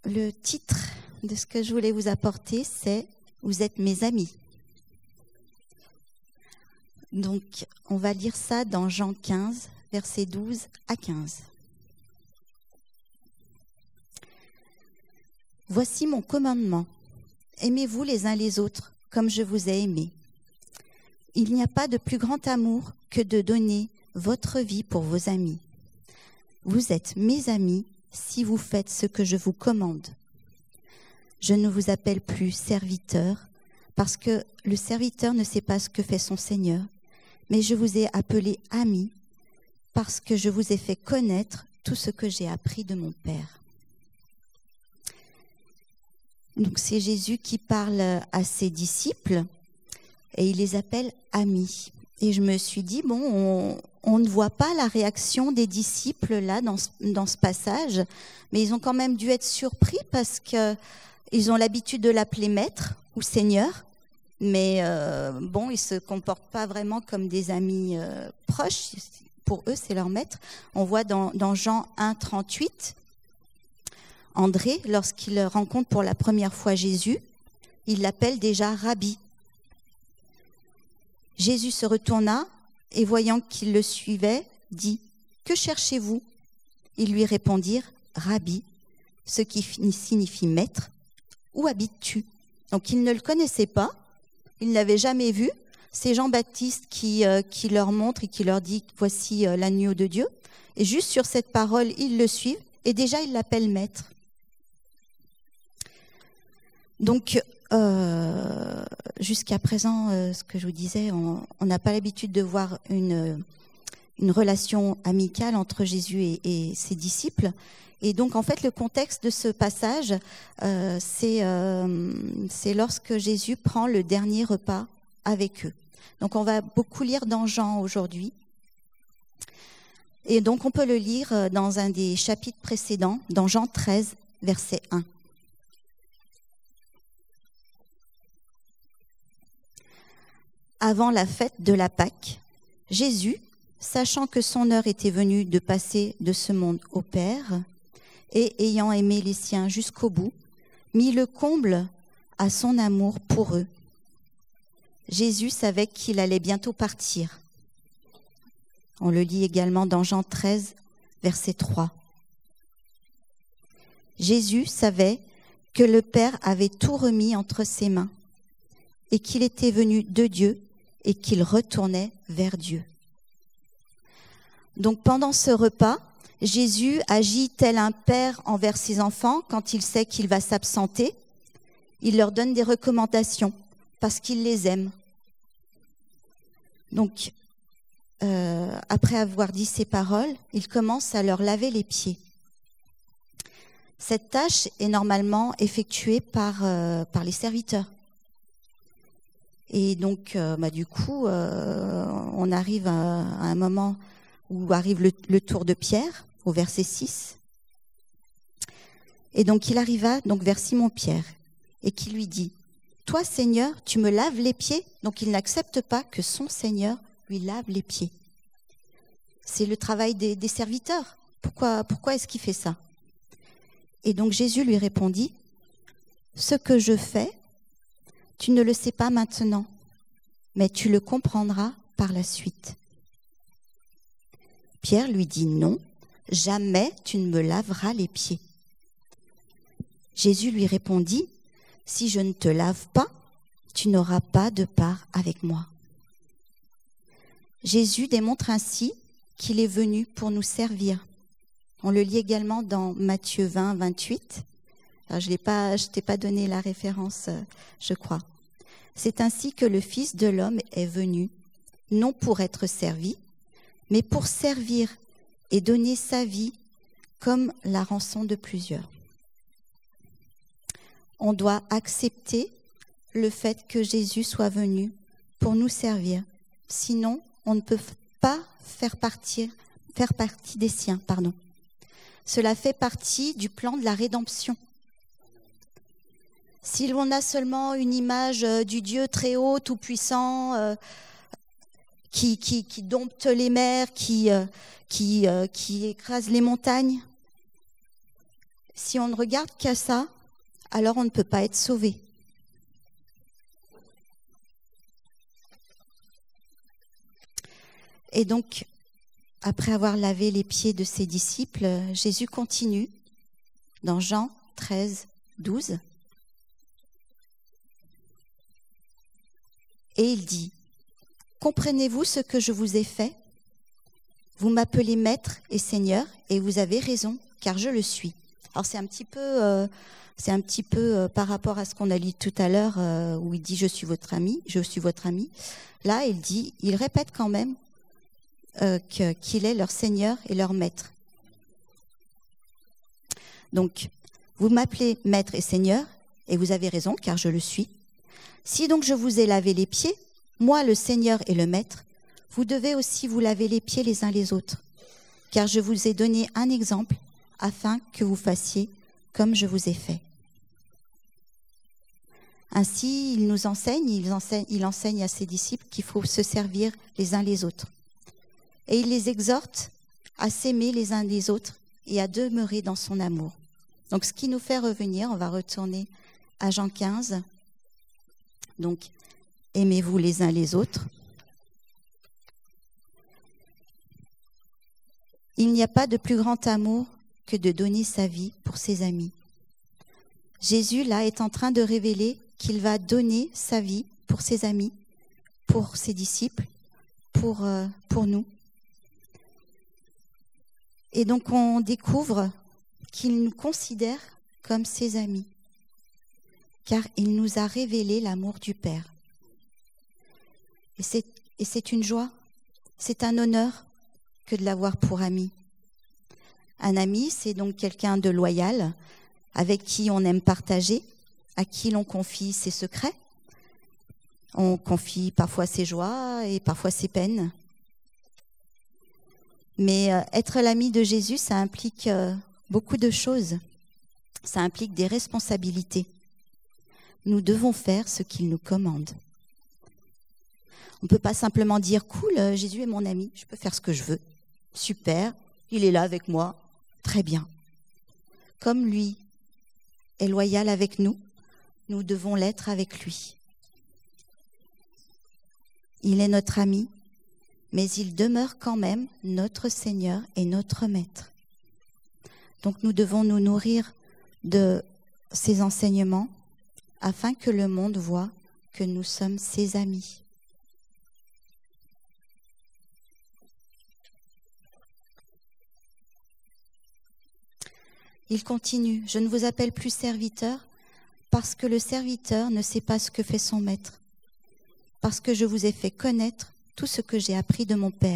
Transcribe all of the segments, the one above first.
Le titre de ce que je voulais vous apporter, c'est « Vous êtes mes amis ». Donc, on va lire ça dans Jean 15, versets 12 à 15. « Voici mon commandement. Aimez-vous les uns les autres comme je vous ai aimés. Il n'y a pas de plus grand amour que de donner votre vie pour vos amis. Vous êtes mes amis si vous faites ce que je vous commande. Je ne vous appelle plus serviteur, parce que le serviteur ne sait pas ce que fait son Seigneur, mais je vous ai appelé amis, parce que je vous ai fait connaître tout ce que j'ai appris de mon Père. » Donc c'est Jésus qui parle à ses disciples et il les appelle amis. Et je me suis dit, bon, on ne voit pas la réaction des disciples là dans ce passage, mais ils ont quand même dû être surpris parce qu'ils ont l'habitude de l'appeler maître ou seigneur, mais bon, ils ne se comportent pas vraiment comme des amis proches. Pour eux, c'est leur maître. On voit dans Jean 1, 38, André, lorsqu'il rencontre pour la première fois Jésus, il l'appelle déjà Rabbi. Jésus se retourna et voyant qu'il le suivait, dit « Que cherchez-vous » Ils lui répondirent « Rabbi », ce qui signifie maître. « Où habites-tu » Donc ils ne le connaissaient pas, ils ne l'avaient jamais vu. C'est Jean-Baptiste qui leur montre et qui leur dit « Voici l'agneau de Dieu ». Et juste sur cette parole, ils le suivent et déjà ils l'appellent maître. Donc, jusqu'à présent, ce que je vous disais, on n'a pas l'habitude de voir une relation amicale entre Jésus et ses disciples. Et donc, en fait, le contexte de ce passage, c'est lorsque Jésus prend le dernier repas avec eux. Donc, on va beaucoup lire dans Jean aujourd'hui. Et donc, on peut le lire dans un des chapitres précédents, dans Jean 13, verset 1. Avant la fête de la Pâque, Jésus, sachant que son heure était venue de passer de ce monde au Père, et ayant aimé les siens jusqu'au bout, mit le comble à son amour pour eux. Jésus savait qu'il allait bientôt partir. On le lit également dans Jean 13, verset 3. Jésus savait que le Père avait tout remis entre ses mains et qu'il était venu de Dieu et qu'il retournait vers Dieu. Donc pendant ce repas, Jésus agit tel un père envers ses enfants quand il sait qu'il va s'absenter. Il leur donne des recommandations parce qu'il les aime. Donc, après avoir dit ces paroles, il commence à leur laver les pieds. Cette tâche est normalement effectuée par les serviteurs. Et donc, du coup, on arrive à un moment où arrive le tour de Pierre, au verset 6. Et donc, il arriva vers Simon-Pierre et qui lui dit « Toi, Seigneur, tu me laves les pieds ?» Donc, il n'accepte pas que son Seigneur lui lave les pieds. C'est le travail des serviteurs. Pourquoi est-ce qu'il fait ça? Et donc, Jésus lui répondit « Ce que je fais, tu ne le sais pas maintenant, mais tu le comprendras par la suite. » Pierre lui dit « Non, jamais tu ne me laveras les pieds. » Jésus lui répondit « Si je ne te lave pas, tu n'auras pas de part avec moi. » Jésus démontre ainsi qu'il est venu pour nous servir. On le lit également dans Matthieu 20, 28. Alors, je t'ai pas donné la référence, je crois. C'est ainsi que le Fils de l'homme est venu, non pour être servi, mais pour servir et donner sa vie comme la rançon de plusieurs. On doit accepter le fait que Jésus soit venu pour nous servir. Sinon, on ne peut pas faire partie des siens. Cela fait partie du plan de la rédemption. Si l'on a seulement une image du Dieu très haut, tout-puissant, qui dompte les mers, qui écrase les montagnes, si on ne regarde qu'à ça, alors on ne peut pas être sauvé. Et donc, après avoir lavé les pieds de ses disciples, Jésus continue dans Jean 13, 12. Et il dit, « Comprenez-vous ce que je vous ai fait ? Vous m'appelez Maître et Seigneur, et vous avez raison, car je le suis. » Alors c'est un petit peu par rapport à ce qu'on a lu tout à l'heure, où il dit « Je suis votre ami ». Là, il répète quand même qu'il est leur Seigneur et leur Maître. Donc, vous m'appelez Maître et Seigneur, et vous avez raison, car je le suis. Si donc je vous ai lavé les pieds, moi le Seigneur et le Maître, vous devez aussi vous laver les pieds les uns les autres, car je vous ai donné un exemple afin que vous fassiez comme je vous ai fait. Ainsi, il enseigne à ses disciples qu'il faut se servir les uns les autres. Et il les exhorte à s'aimer les uns les autres et à demeurer dans son amour. Donc, ce qui nous fait revenir, on va retourner à Jean 15. Donc, aimez-vous les uns les autres. Il n'y a pas de plus grand amour que de donner sa vie pour ses amis. Jésus, là, est en train de révéler qu'il va donner sa vie pour ses amis, pour ses disciples, pour nous. Et donc, on découvre qu'il nous considère comme ses amis, car il nous a révélé l'amour du Père. Et c'est une joie, c'est un honneur que de l'avoir pour ami. Un ami, c'est donc quelqu'un de loyal, avec qui on aime partager, à qui l'on confie ses secrets. On confie parfois ses joies et parfois ses peines. Mais être l'ami de Jésus, ça implique beaucoup de choses. Ça implique des responsabilités. Nous devons faire ce qu'il nous commande. On ne peut pas simplement dire « Cool, Jésus est mon ami, je peux faire ce que je veux. Super, il est là avec moi, très bien. » Comme lui est loyal avec nous, nous devons l'être avec lui. Il est notre ami, mais il demeure quand même notre Seigneur et notre Maître. Donc nous devons nous nourrir de ses enseignements afin que le monde voie que nous sommes ses amis. Il continue, « Je ne vous appelle plus serviteur parce que le serviteur ne sait pas ce que fait son maître, parce que je vous ai fait connaître tout ce que j'ai appris de mon Père. »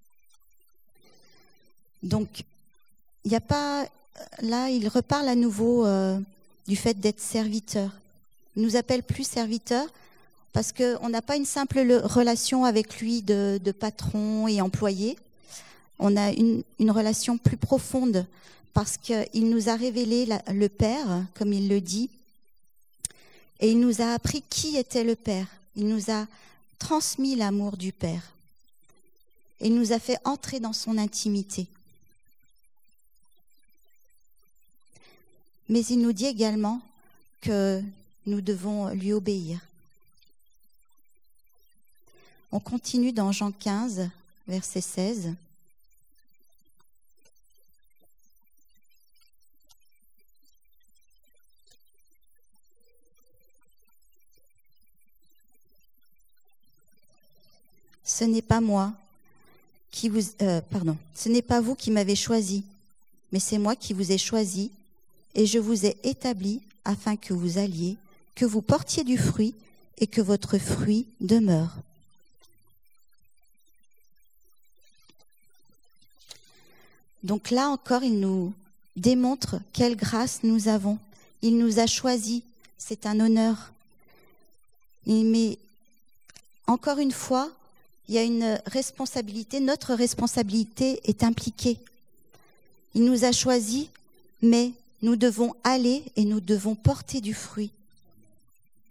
Donc, il n'y a pas, là, il reparle à nouveau du fait d'être serviteur. Il ne nous appelle plus serviteur parce qu'on n'a pas une simple relation avec lui de patron et employé. On a une relation plus profonde parce qu'il nous a révélé le Père, comme il le dit, et il nous a appris qui était le Père. Il nous a transmis l'amour du Père. Et il nous a fait entrer dans son intimité. Mais il nous dit également que nous devons lui obéir. On continue dans Jean 15, verset 16. Ce n'est pas vous qui m'avez choisi, mais c'est moi qui vous ai choisi, et je vous ai établi afin que vous alliez, que vous portiez du fruit et que votre fruit demeure. Donc là encore, il nous démontre quelle grâce nous avons. Il nous a choisis, c'est un honneur. Mais encore une fois, il y a une responsabilité, notre responsabilité est impliquée. Il nous a choisis, mais nous devons aller et nous devons porter du fruit.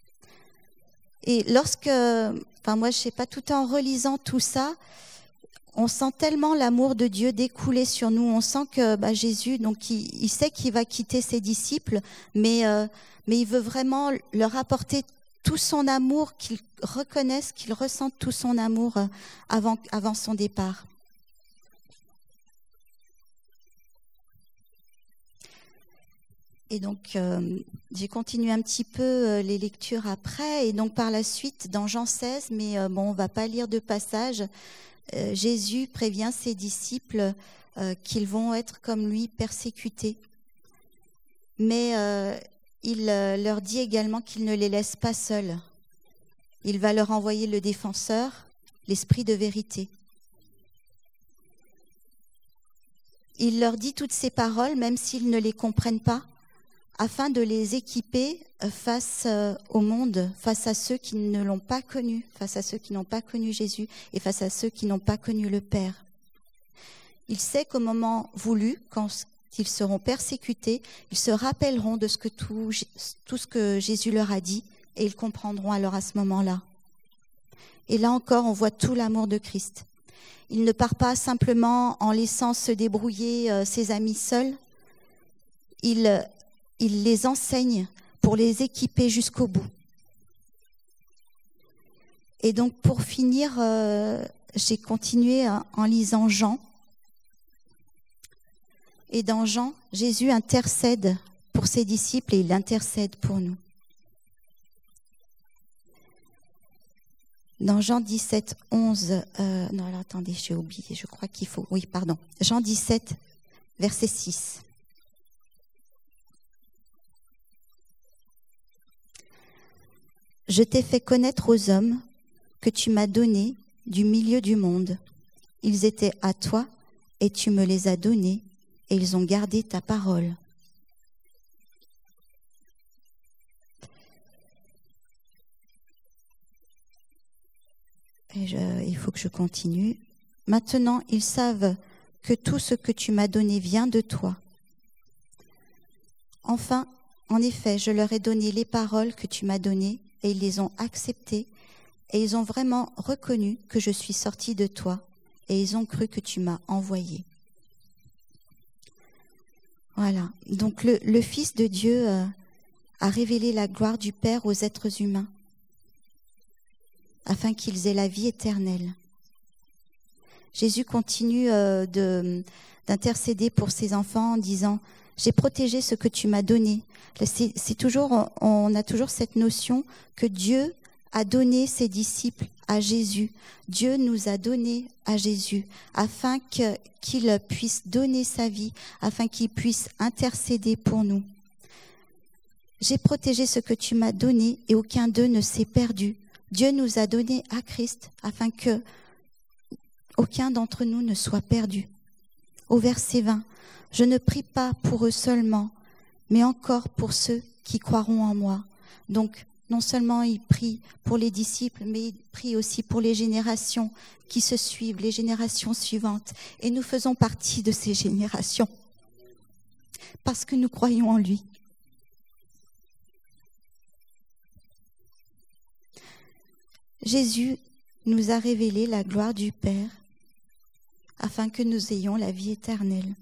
Et moi je sais pas, tout en relisant tout ça, on sent tellement l'amour de Dieu découler sur nous. On sent que Jésus, donc, il sait qu'il va quitter ses disciples, mais il veut vraiment leur apporter tout son amour, qu'ils reconnaissent, qu'ils ressentent tout son amour avant son départ. Et donc, j'ai continué un petit peu les lectures après. Et donc, par la suite, dans Jean 16, mais on ne va pas lire de passage, Jésus prévient ses disciples qu'ils vont être comme lui persécutés. Mais il leur dit également qu'il ne les laisse pas seuls. Il va leur envoyer le défenseur, l'Esprit de vérité. Il leur dit toutes ces paroles, même s'ils ne les comprennent pas, afin de les équiper face au monde, face à ceux qui ne l'ont pas connu, face à ceux qui n'ont pas connu Jésus et face à ceux qui n'ont pas connu le Père. Il sait qu'au moment voulu, quand ils seront persécutés, ils se rappelleront de tout ce que Jésus leur a dit et ils comprendront alors à ce moment-là. Et là encore, on voit tout l'amour de Christ. Il ne part pas simplement en laissant se débrouiller ses amis seuls. Il les enseigne pour les équiper jusqu'au bout. Et donc, pour finir, j'ai continué en lisant Jean. Et dans Jean, Jésus intercède pour ses disciples et il intercède pour nous. Dans Jean 17, 11, non, alors attendez, j'ai oublié, je crois qu'il faut, oui, pardon. Jean 17, verset 6. Je t'ai fait connaître aux hommes que tu m'as donnés du milieu du monde. Ils étaient à toi et tu me les as donnés et ils ont gardé ta parole. Il faut que je continue. Maintenant, ils savent que tout ce que tu m'as donné vient de toi. Enfin, en effet, je leur ai donné les paroles que tu m'as données et ils les ont acceptées et ils ont vraiment reconnu que je suis sortie de toi et ils ont cru que tu m'as envoyé. Voilà. Donc le Fils de Dieu a révélé la gloire du Père aux êtres humains afin qu'ils aient la vie éternelle. Jésus continue d'intercéder pour ses enfants en disant « J'ai protégé ce que tu m'as donné ». On a toujours cette notion que Dieu a donné ses disciples à Jésus. Dieu nous a donné à Jésus afin qu'il puisse donner sa vie, afin qu'il puisse intercéder pour nous. J'ai protégé ce que tu m'as donné et aucun d'eux ne s'est perdu. Dieu nous a donné à Christ afin que aucun d'entre nous ne soit perdu. Au verset 20, je ne prie pas pour eux seulement, mais encore pour ceux qui croiront en moi. Donc, non seulement il prie pour les disciples, mais il prie aussi pour les générations qui se suivent, les générations suivantes. Et nous faisons partie de ces générations parce que nous croyons en lui. Jésus nous a révélé la gloire du Père afin que nous ayons la vie éternelle.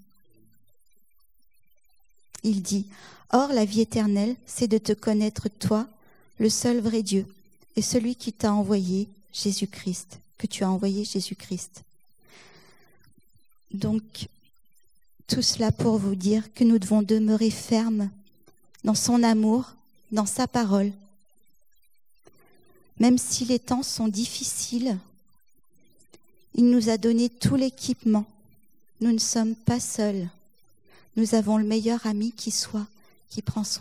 Il dit, « Or, la vie éternelle, c'est de te connaître toi, le seul vrai Dieu, et celui qui t'a envoyé, Jésus-Christ, que tu as envoyé Jésus-Christ. » Donc, tout cela pour vous dire que nous devons demeurer fermes dans son amour, dans sa parole. Même si les temps sont difficiles, il nous a donné tout l'équipement. Nous ne sommes pas seuls. Nous avons le meilleur ami qui soit, qui prend soin